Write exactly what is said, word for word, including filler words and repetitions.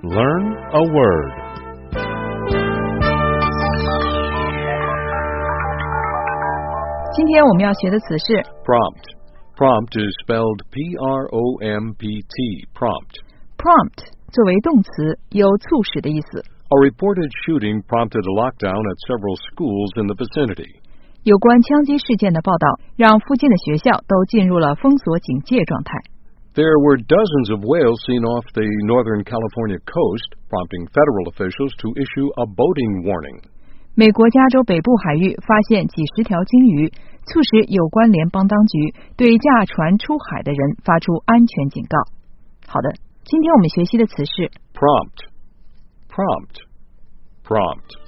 Learn a word. Prompt. Prompt is spelled P R O M P T. Prompt. Prompt 作为动词，有促使的意思。 A reported shooting prompted a lockdown at several schools in the vicinity. 有关枪击事件的报道，让附近的学校都进入了封锁警戒状态。 There were dozens of whales seen off the northern California coast, prompting federal officials to issue a boating warning. 美国加州北部海域发现几十条鲸鱼，促使有关联邦当局对驾船出海的人发出安全警告。好的，今天我们学习的词是 prompt. Prompt. Prompt.